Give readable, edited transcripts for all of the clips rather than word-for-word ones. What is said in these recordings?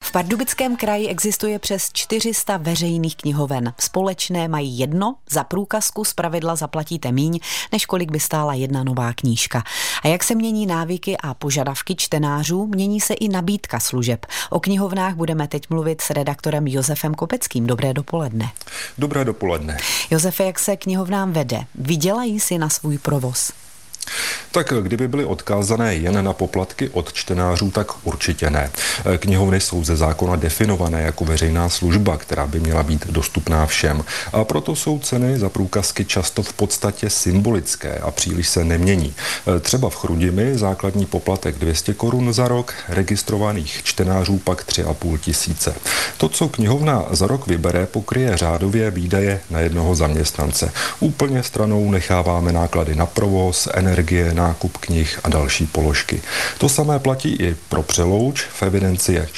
V Pardubickém kraji existuje přes 400 veřejných knihoven. Společné mají jedno, za průkazku zpravidla zaplatíte míň, než kolik by stála jedna nová knížka. A jak se mění návyky a požadavky čtenářů, mění se i nabídka služeb. O knihovnách budeme teď mluvit s redaktorem Josefem Kopeckým. Dobré dopoledne. Dobré dopoledne. Josefe, jak se knihovnám vede? Vydělají si na svůj provoz? Tak kdyby byly odkázané jen na poplatky od čtenářů, tak určitě ne. Knihovny jsou ze zákona definované jako veřejná služba, která by měla být dostupná všem. A proto jsou ceny za průkazky často v podstatě symbolické a příliš se nemění. Třeba v Chrudimi základní poplatek 200 korun za rok, registrovaných čtenářů pak 3,5 tisíce. To, co knihovna za rok vybere, pokryje řádově výdaje na jednoho zaměstnance. Úplně stranou necháváme náklady na provoz, energie, nákup knih a další položky. To samé platí i pro Přelouč. V evidenci je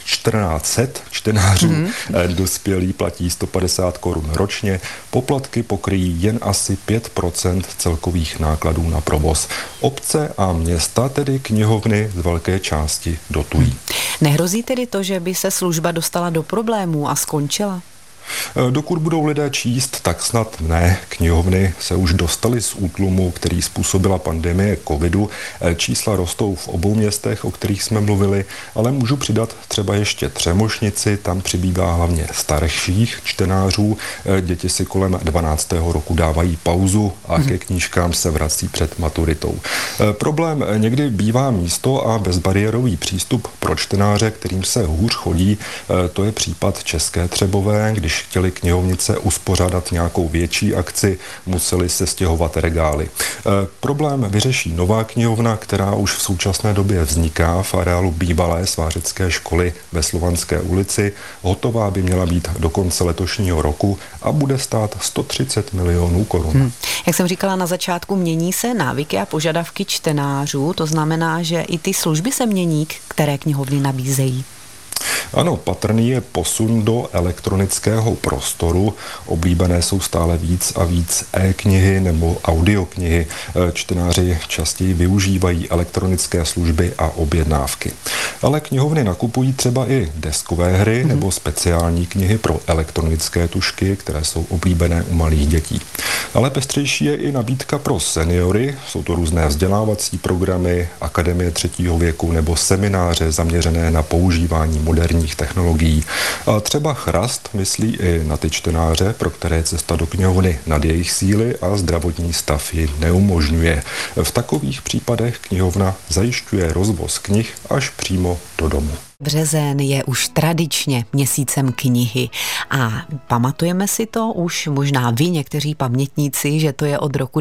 1400 čtenářů. Dospělí platí 150 korun ročně. Poplatky pokryjí jen asi 5% celkových nákladů na provoz. Obce a města tedy knihovny z velké části dotují. Nehrozí tedy to, že by se služba dostala do problémů a skončila? Dokud budou lidé číst, tak snad ne. Knihovny se už dostaly z útlumu, který způsobila pandemie covidu. Čísla rostou v obou městech, o kterých jsme mluvili, ale můžu přidat třeba ještě Třemošnici, tam přibývá hlavně starších čtenářů. Děti si kolem 12. roku dávají pauzu a ke knížkám se vrací před maturitou. Problém někdy bývá místo a bezbariérový přístup pro čtenáře, kterým se hůř chodí. To je případ České Třebové, když chtěli knihovnice uspořádat nějakou větší akci, museli se stěhovat regály. Problém vyřeší nová knihovna, která už v současné době vzniká v areálu bývalé svářecké školy ve Slovanské ulici. Hotová by měla být do konce letošního roku a bude stát 130 milionů korun. Jak jsem říkala na začátku, mění se návyky a požadavky čtenářů, to znamená, že i ty služby se mění, které knihovny nabízejí. Ano, patrný je posun do elektronického prostoru. Oblíbené jsou stále víc a víc e-knihy nebo audioknihy. Čtenáři častěji využívají elektronické služby a objednávky. Ale knihovny nakupují třeba i deskové hry nebo speciální knihy pro elektronické tužky, které jsou oblíbené u malých dětí. Ale pestřejší je i nabídka pro seniory. Jsou to různé vzdělávací programy, akademie 3. věku nebo semináře zaměřené na používání moderních technologií. A třeba Chrast myslí i na ty čtenáře, pro které cesta do knihovny nad jejich síly a zdravotní stav ji neumožňuje. V takových případech knihovna zajišťuje rozvoz knih až přímo do domu. Březen je už tradičně měsícem knihy a pamatujeme si to už možná vy, někteří pamětníci, že to je od roku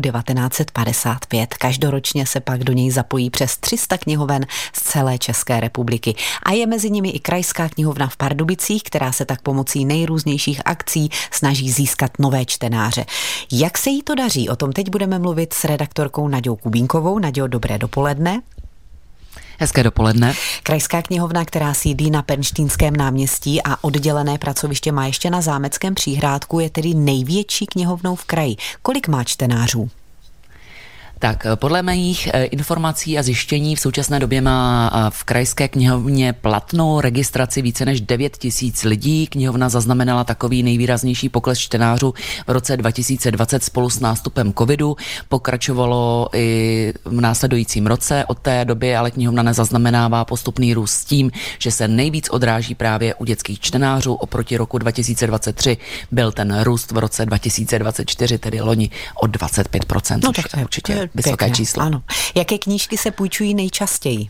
1955. Každoročně se pak do něj zapojí přes 300 knihoven z celé České republiky. A je mezi nimi i Krajská knihovna v Pardubicích, která se tak pomocí nejrůznějších akcí snaží získat nové čtenáře. Jak se jí to daří? O tom teď budeme mluvit s redaktorkou Naďou Kubínkovou. Naďo, dobré dopoledne. Hezké dopoledne. Krajská knihovna, která sídlí na Pernštejnském náměstí a oddělené pracoviště má ještě na Zámeckém Příhrádku, je tedy největší knihovnou v kraji. Kolik má čtenářů? Tak podle mých informací a zjištění v současné době má v Krajské knihovně platnou registraci více než 9 000 lidí. Knihovna zaznamenala takový nejvýraznější pokles čtenářů v roce 2020 spolu s nástupem covidu. Pokračovalo i v následujícím roce. Od té doby ale knihovna nezaznamenává postupný růst s tím, že se nejvíc odráží právě u dětských čtenářů. Oproti roku 2023 byl ten růst v roce 2024, tedy loni, o 25%. No tak to je určitě vysoké číslo. Ano. Jaké knížky se půjčují nejčastěji?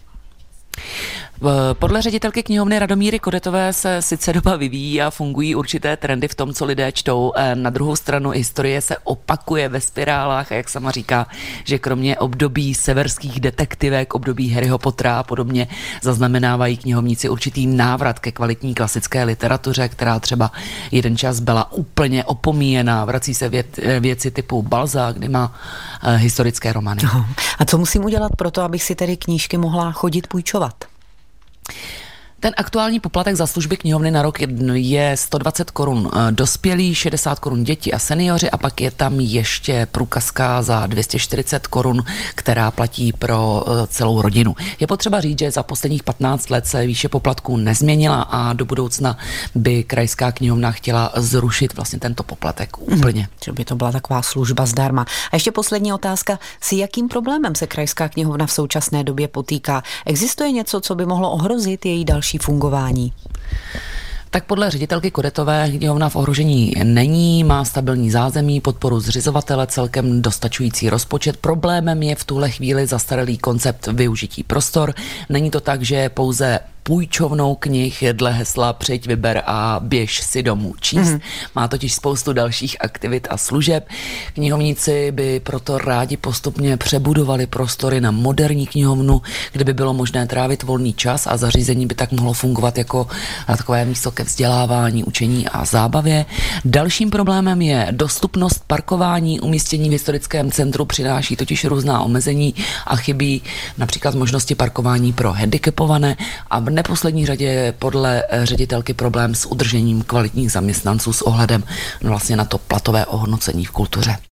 Podle ředitelky knihovny Radomíry Kodetové se sice doba vyvíjí a fungují určité trendy v tom, co lidé čtou. Na druhou stranu historie se opakuje ve spirálách a jak sama říká, že kromě období severských detektivek, období Harryho Pottera a podobně zaznamenávají knihovníci určitý návrat ke kvalitní klasické literatuře, která třeba jeden čas byla úplně opomíjená. Vrací se věci typu Balzac, kdy má historické romány. A co musím udělat pro to, abych si tedy knížky mohla chodit půjčovat? Ten aktuální poplatek za služby knihovny na rok je 120 korun dospělí, 60 korun děti a seniori a pak je tam ještě průkazka za 240 korun, která platí pro celou rodinu. Je potřeba říct, že za posledních 15 let se výše poplatků nezměnila a do budoucna by krajská knihovna chtěla zrušit vlastně tento poplatek úplně. Že by to byla taková služba zdarma. A ještě poslední otázka. S jakým problémem se krajská knihovna v současné době potýká? Existuje něco, co by mohlo ohrozit její další fungování? Tak podle ředitelky Kodetové knihovna v ohrožení není, má stabilní zázemí, podporu zřizovatele, celkem dostačující rozpočet. Problémem je v tuhle chvíli zastaralý koncept využití prostor. Není to tak, že pouze půjčovnou knih dle hesla přijď, vyber a běž si domů číst. Má totiž spoustu dalších aktivit a služeb. Knihovníci by proto rádi postupně přebudovali prostory na moderní knihovnu, kde by bylo možné trávit volný čas a zařízení by tak mohlo fungovat jako takové místo ke vzdělávání, učení a zábavě. Dalším problémem je dostupnost parkování. Umístění v historickém centru přináší totiž různá omezení a chybí například možnosti parkování pro handicapované a v neposlední řadě je podle ředitelky problém s udržením kvalitních zaměstnanců s ohledem vlastně na to platové ohodnocení v kultuře.